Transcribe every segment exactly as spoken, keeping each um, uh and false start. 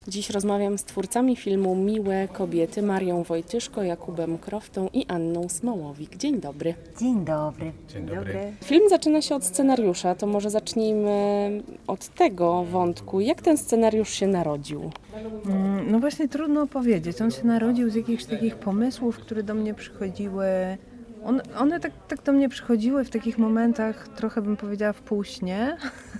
Dziś rozmawiam z twórcami filmu Miłe kobiety, Marią Wojtyszko, Jakubem Kroftą i Anną Smołowik. Dzień dobry. Dzień dobry. Dzień dobry. Film zaczyna się od scenariusza, to może zacznijmy od tego wątku. Jak ten scenariusz się narodził? No właśnie trudno powiedzieć. On się narodził z jakichś takich pomysłów, które do mnie przychodziły. On, one tak, tak do mnie przychodziły w takich momentach, trochę bym powiedziała w półśnie.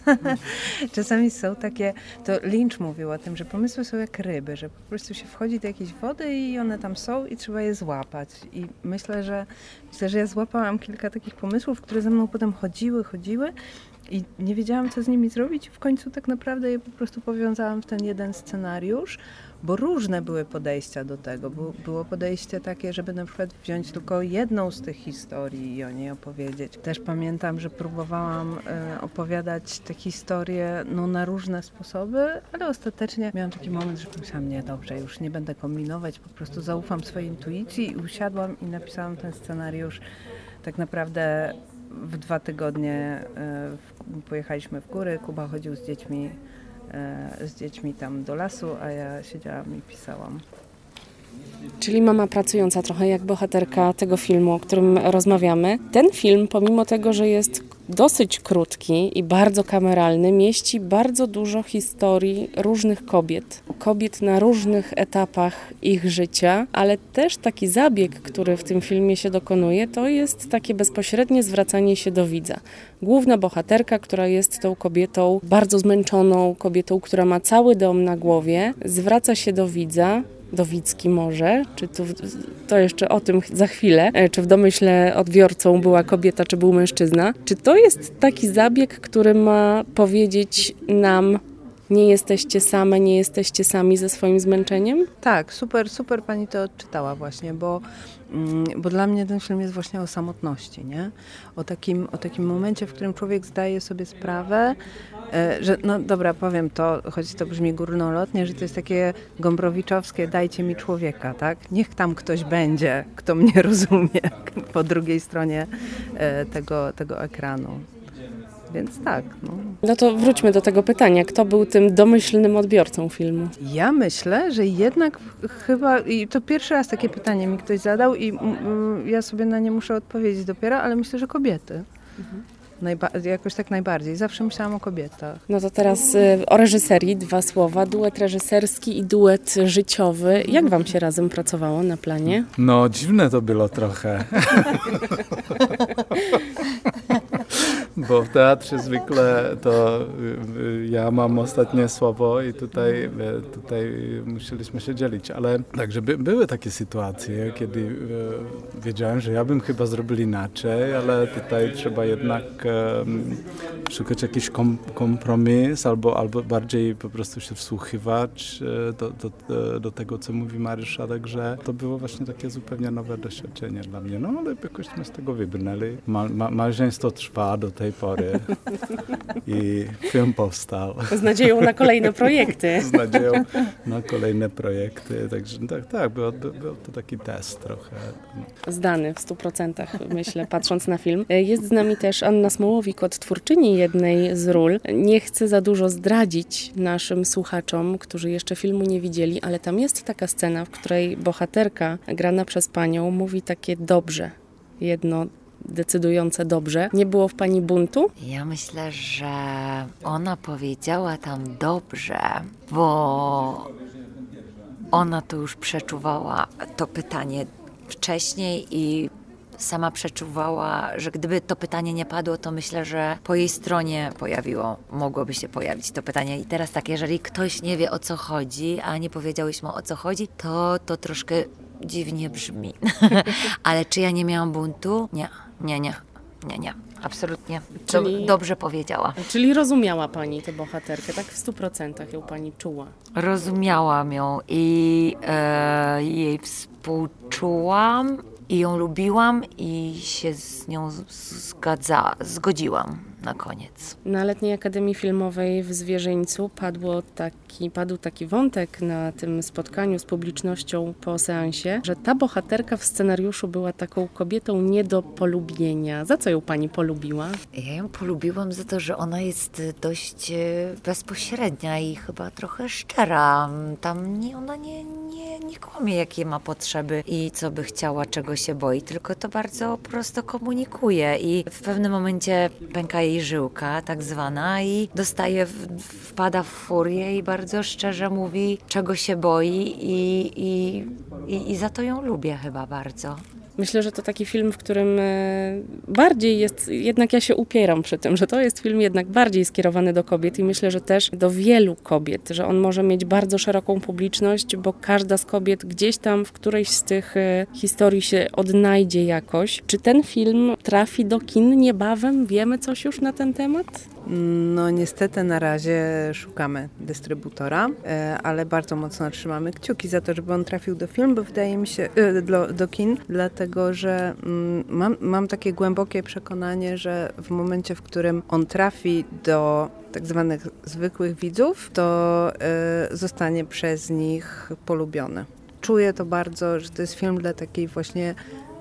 Czasami są takie, to Lynch mówił o tym, że pomysły są jak ryby, że po prostu się wchodzi do jakiejś wody i one tam są i trzeba je złapać. I myślę, że myślę, że ja złapałam kilka takich pomysłów, które ze mną potem chodziły, chodziły i nie wiedziałam, co z nimi zrobić. W końcu tak naprawdę je po prostu powiązałam w ten jeden scenariusz, bo różne były podejścia do tego. Było podejście takie, żeby na przykład wziąć tylko jedną z tych historii i o niej opowiedzieć. Też pamiętam, że próbowałam opowiadać te historie no, na różne sposoby, ale ostatecznie miałam taki moment, że pomyślałam, nie, dobrze, już nie będę kombinować, po prostu zaufam swojej intuicji i usiadłam i napisałam ten scenariusz tak naprawdę w dwa tygodnie. Pojechaliśmy w góry, Kuba chodził z dziećmi z dziećmi tam do lasu, a ja siedziałam i pisałam. Czyli mama pracująca trochę jak bohaterka tego filmu, o którym rozmawiamy. Ten film, pomimo tego, że jest dosyć krótki i bardzo kameralny, mieści bardzo dużo historii różnych kobiet. Kobiet na różnych etapach ich życia, ale też taki zabieg, który w tym filmie się dokonuje, to jest takie bezpośrednie zwracanie się do widza. Główna bohaterka, która jest tą kobietą bardzo zmęczoną, kobietą, która ma cały dom na głowie, zwraca się do widza, do widzki może, czy tu, to jeszcze o tym za chwilę, czy w domyśle odbiorcą była kobieta, czy był mężczyzna. Czy to jest taki zabieg, który ma powiedzieć nam, nie jesteście same, nie jesteście sami ze swoim zmęczeniem? Tak, super, super pani to odczytała właśnie, bo, bo dla mnie ten film jest właśnie o samotności, nie? O takim, o takim momencie, w którym człowiek zdaje sobie sprawę, że no dobra, powiem to, choć to brzmi górnolotnie, że to jest takie gombrowiczowskie, dajcie mi człowieka, tak? Niech tam ktoś będzie, kto mnie rozumie po drugiej stronie tego, tego ekranu. Więc tak. No. no to wróćmy do tego pytania. Kto był tym domyślnym odbiorcą filmu? Ja myślę, że jednak chyba, i to pierwszy raz takie pytanie mi ktoś zadał i mm, ja sobie na nie muszę odpowiedzieć dopiero, ale myślę, że kobiety. Mhm. Najba- jakoś tak najbardziej. Zawsze myślałam o kobietach. No to teraz y, o reżyserii dwa słowa. Duet reżyserski i duet życiowy. Jak wam się razem pracowało na planie? No dziwne to było trochę. Bo w teatrze zwykle to ja mam ostatnie słowo i tutaj, tutaj musieliśmy się dzielić. Ale także by, były takie sytuacje, kiedy wiedziałem, że ja bym chyba zrobił inaczej, ale tutaj trzeba jednak um, szukać jakiś kom, kompromis albo, albo bardziej po prostu się wsłuchiwać do, do, do tego, co mówi Mariusza. Także to było właśnie takie zupełnie nowe doświadczenie dla mnie. No ale jakoś z tego wybrnęli. Ma, ma, małżeństwo trwa do tej pory i film powstał. Z nadzieją na kolejne projekty. Z nadzieją na kolejne projekty. Także tak, tak, był, był to taki test trochę. Zdany w stu procentach, myślę, patrząc na film. Jest z nami też Anna Smołowik, odtwórczyni jednej z ról. Nie chcę za dużo zdradzić naszym słuchaczom, którzy jeszcze filmu nie widzieli, ale tam jest taka scena, w której bohaterka grana przez panią mówi takie dobrze. Jedno decydujące dobrze. Nie było w pani buntu? Ja myślę, że ona powiedziała tam dobrze, bo ona to już przeczuwała to pytanie wcześniej i sama przeczuwała, że gdyby to pytanie nie padło, to myślę, że po jej stronie pojawiło, mogłoby się pojawić to pytanie. I teraz tak, jeżeli ktoś nie wie, o co chodzi, a nie powiedziałyśmy, o co chodzi, to to troszkę dziwnie brzmi. Ale czy ja nie miałam buntu? Nie, nie, nie, nie, nie. Absolutnie. Czyli, Do, dobrze powiedziała. Czyli rozumiała pani tę bohaterkę, tak w stu procentach ją pani czuła. Rozumiałam ją i e, jej współczułam i ją lubiłam i się z nią zgadza, zgodziłam na koniec. Na Letniej Akademii Filmowej w Zwierzyńcu padło taki, padł taki wątek na tym spotkaniu z publicznością po seansie, że ta bohaterka w scenariuszu była taką kobietą nie do polubienia. Za co ją pani polubiła? Ja ją polubiłam za to, że ona jest dość e, bezpośrednia i chyba trochę szczera. Tam nie, ona nie, nie, nie kłamie, jakie ma potrzeby i co by chciała, czego się boi, tylko to bardzo prosto komunikuje i w pewnym momencie pęka jej żyłka, tak zwana, i dostaje, w- wpada w furię i bardzo szczerze mówi, czego się boi i, i, i, i za to ją lubię chyba bardzo. Myślę, że to taki film, w którym e, bardziej jest, jednak ja się upieram przy tym, że to jest film jednak bardziej skierowany do kobiet i myślę, że też do wielu kobiet, że on może mieć bardzo szeroką publiczność, bo każda z kobiet gdzieś tam w którejś z tych e, historii się odnajdzie jakoś. Czy ten film trafi do kin niebawem? Wiemy coś już na ten temat? No niestety na razie szukamy dystrybutora, e, ale bardzo mocno trzymamy kciuki za to, żeby on trafił do film, bo wydaje mi się, e, do, do kin, dlatego że mm, mam, mam takie głębokie przekonanie, że w momencie, w którym on trafi do tak zwanych zwykłych widzów, to e, zostanie przez nich polubiony. Czuję to bardzo, że to jest film dla takiej właśnie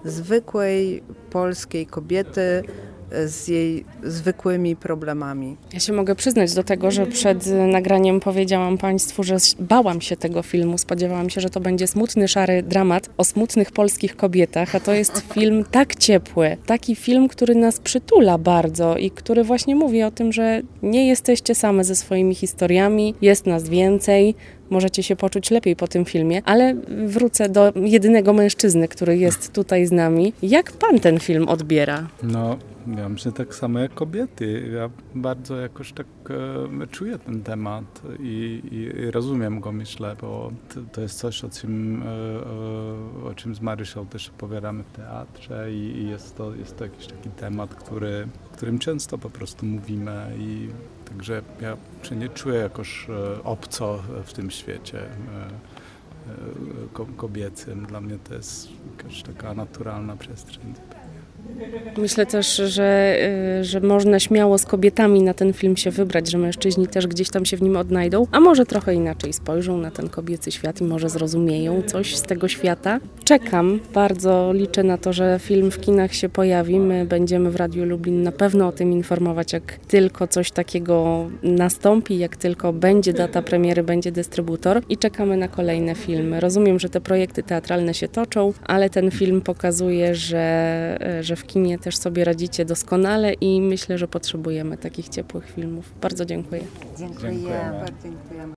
zwykłej polskiej kobiety, z jej zwykłymi problemami. Ja się mogę przyznać do tego, że przed nagraniem powiedziałam Państwu, że bałam się tego filmu. Spodziewałam się, że to będzie smutny, szary dramat o smutnych polskich kobietach, a to jest film tak ciepły. Taki film, który nas przytula bardzo i który właśnie mówi o tym, że nie jesteście same ze swoimi historiami, jest nas więcej. Możecie się poczuć lepiej po tym filmie, ale wrócę do jedynego mężczyzny, który jest tutaj z nami. Jak pan ten film odbiera? No, ja myślę tak samo jak kobiety. Ja bardzo jakoś tak e, czuję ten temat i, i rozumiem go, myślę, bo to, to jest coś, o czym, e, e, o czym z Marysią też opowiadamy w teatrze i, i jest, to, jest to jakiś taki temat, który, o którym często po prostu mówimy i także ja się nie czuję jakoś e, obco w tym świecie e, e, ko, kobiecym. Dla mnie to jest jakaś taka naturalna przestrzeń. Myślę też, że, y, że można śmiało z kobietami na ten film się wybrać, że mężczyźni też gdzieś tam się w nim odnajdą, a może trochę inaczej spojrzą na ten kobiecy świat i może zrozumieją coś z tego świata. Czekam, bardzo liczę na to, że film w kinach się pojawi. My będziemy w Radiu Lublin na pewno o tym informować, jak tylko coś takiego nastąpi, jak tylko będzie data premiery, będzie dystrybutor i czekamy na kolejne filmy. Rozumiem, że te projekty teatralne się toczą, ale ten film pokazuje, że, że w kinie też sobie radzicie doskonale i myślę, że potrzebujemy takich ciepłych filmów. Bardzo dziękuję. Dziękuję. Dziękujemy. Bardzo dziękujemy.